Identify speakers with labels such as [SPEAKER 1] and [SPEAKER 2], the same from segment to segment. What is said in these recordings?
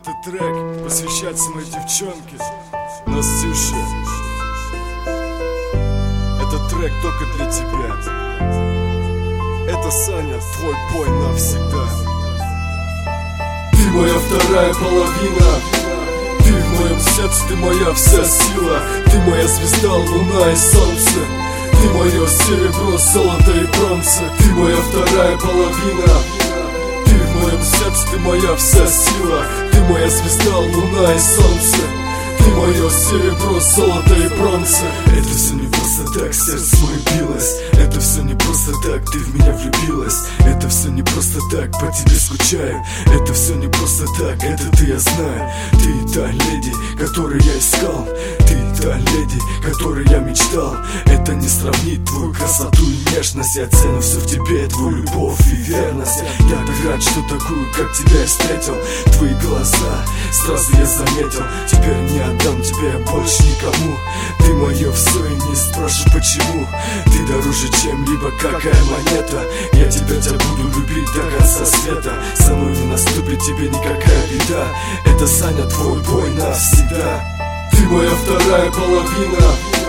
[SPEAKER 1] Этот трек посвящается моей девчонке Настюше. Этот трек только для тебя. Это Саня, твой бой навсегда. Ты моя вторая половина, ты в моем сердце, ты моя вся сила. Ты моя звезда, луна и солнце, ты мое серебро, золото и бронза. Ты моя вторая половина, ты в моем сердце, ты моя вся сила. Ты моя звезда, луна и солнце, ты мое серебро, золото и бронза. Это все не просто так, сердце мое билось. Это все не просто так, ты в меня влюбилась. Это все не просто так, по тебе скучаю. Это все не просто так, это ты, я знаю. Ты та леди, которую я искал. Ты та леди, которой я мечтал. Это не сравнить твою красоту и нежность. Я ценю все в тебе, твою любовь и верность. Я так рад, что такую, как тебя я встретил. Твои глаза, сразу я заметил. Теперь не отдам тебя я больше никому. Ты мое все и не спрашивай почему. Ты дороже чем-либо, какая монета. Я тебя буду любить до конца света. Со мной не наступит тебе никакая беда. Это Саня, твой бой навсегда. Ты моя вторая половина,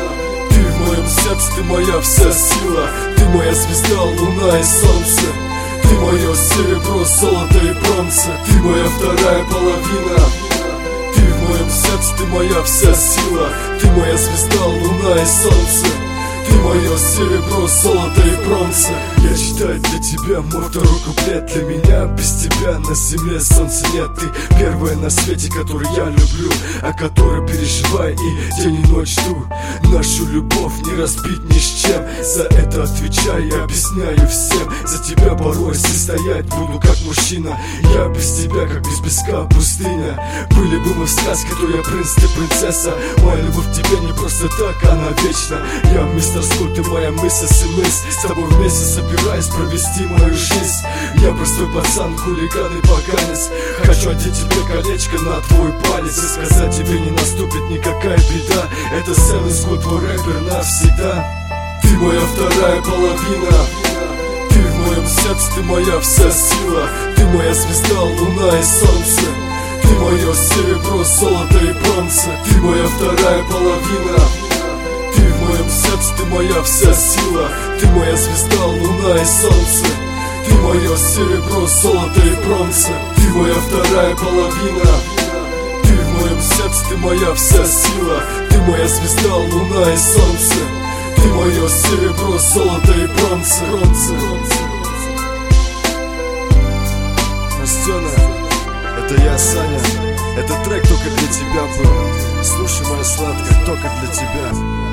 [SPEAKER 1] ты в моем сердце, ты моя вся сила. Ты моя звезда, луна и солнце, ты мое серебро, золото и бронза. Ты моя вторая половина, ты в моем сердце, ты моя вся сила. Ты моя звезда, луна и солнце, ты мое серебро, золото и бронза. Я читаю для тебя мой второй куплет. Для меня без тебя на земле солнца нет. Ты первая на свете, которую я люблю, о которой переживаю и день и ночь жду. Нашу любовь не разбить ни с чем. За это отвечаю и объясняю всем. За тебя порой стоять буду как мужчина. Я без тебя, как без песка пустыня. Были бы мы в сказке, то я принц, ты принцесса. Моя любовь к тебе не просто так, она вечна. Я мистер Скотт, ты моя мысль и мысль. С тобой вместе собираюсь провести мою жизнь. Я простой пацан, хулиган и поганец. Хочу одеть тебе колечко на твой палец и сказать тебе, не наступит никакая беда. Это Сэм Скотт, твой рэпер навсегда. Ты моя вторая половина, ты в моем сердце, ты моя вся сила. Ты моя звезда, луна и солнце, ты мое серебро, золото и бронза. Ты моя вторая половина, ты в моем сердце, ты моя вся сила. Ты моя звезда, луна и солнце, ты мое серебро, золото и бронза. Ты моя вторая половина, ты в моем сердце, ты моя вся сила. Ты моя звезда, луна и солнце, ты мое серебро, золото и бронза. Настена, это я, Саня. Этот трек только для тебя был. Слушай, моя сладкая, только для тебя.